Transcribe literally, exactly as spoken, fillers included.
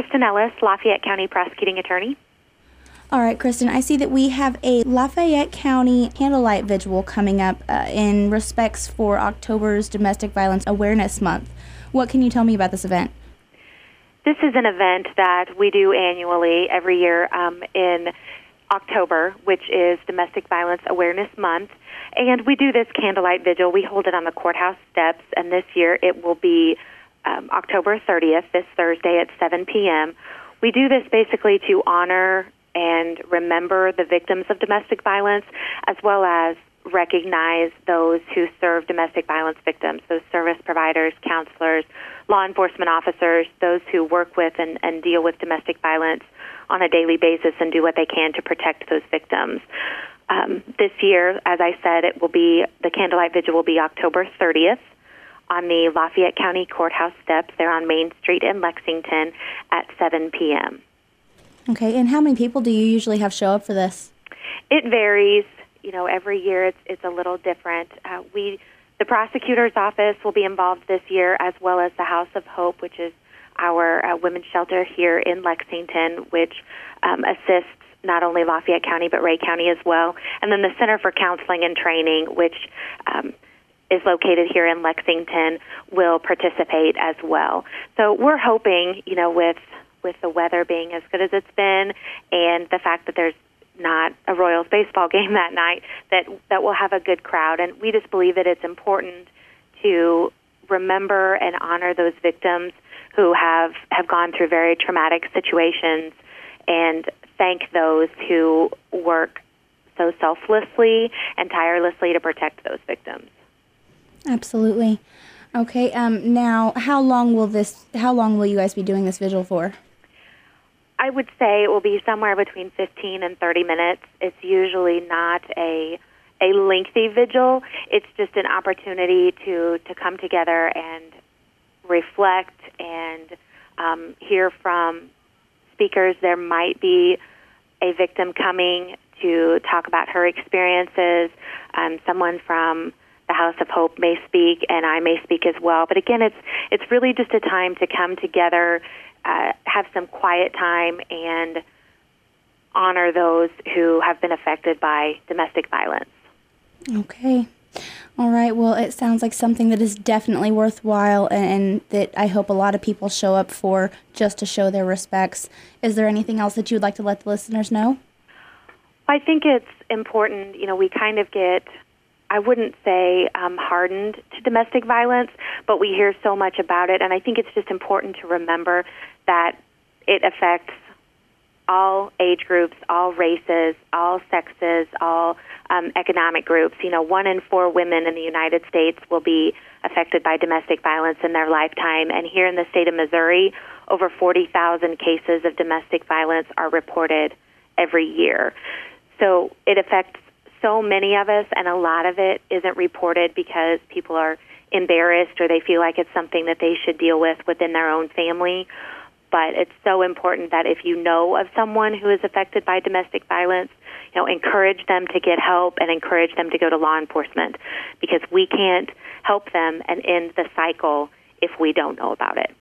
Kristen Ellis, Lafayette County Prosecuting Attorney. All right, Kristen, I see that we have a Lafayette County Candlelight Vigil coming up uh, in respects for October's Domestic Violence Awareness Month. What can you tell me about this event? This is an event that we do annually every year um, in October, which is Domestic Violence Awareness Month. And we do this candlelight vigil. We hold it on the courthouse steps, and this year it will be um, October thirtieth, this Thursday at seven p.m. We do this basically to honor and remember the victims of domestic violence, as well as recognize those who serve domestic violence victims, those service providers, counselors, law enforcement officers, those who work with and, and deal with domestic violence on a daily basis and do what they can to protect those victims. Um, this year, as I said, it will be, the candlelight vigil will be October thirtieth on the Lafayette County Courthouse steps there on Main Street in Lexington at seven p.m. Okay, and how many people do you usually have show up for this? It varies. You know, every year it's it's a little different. Uh, we, the prosecutor's office will be involved this year, as well as the House of Hope, which is our uh, women's shelter here in Lexington, which um, assists not only Lafayette County but Ray County as well. And then the Center for Counseling and Training, which um, is located here in Lexington, will participate as well. So we're hoping, you know, with with the weather being as good as it's been and the fact that there's not a Royals baseball game that night, that that we'll have a good crowd. And we just believe that it's important to remember and honor those victims who have, have gone through very traumatic situations and thank those who work so selflessly and tirelessly to protect those victims. Absolutely. Okay, um, now how long will this, how long will you guys be doing this vigil for? I would say it will be somewhere between fifteen and thirty minutes. It's usually not a a lengthy vigil. It's just an opportunity to, to come together and reflect and um, hear from speakers. There might be a victim coming to talk about her experiences. Um, someone from the House of Hope may speak, and I may speak as well. But again, it's it's really just a time to come together, Uh, have some quiet time, and honor those who have been affected by domestic violence. Okay. All right. Well, it sounds like something that is definitely worthwhile and that I hope a lot of people show up for just to show their respects. Is there anything else that you would like to let the listeners know? I think it's important, you know, we kind of get, I wouldn't say um, hardened to domestic violence, but we hear so much about it, and I think it's just important to remember that it affects all age groups, all races, all sexes, all um, economic groups. You know, one in four women in the United States will be affected by domestic violence in their lifetime, and here in the state of Missouri, over forty thousand cases of domestic violence are reported every year. So it affects so many of us, and a lot of it isn't reported because people are embarrassed or they feel like it's something that they should deal with within their own family. But it's so important that if you know of someone who is affected by domestic violence, you know, encourage them to get help and encourage them to go to law enforcement, because we can't help them and end the cycle if we don't know about it.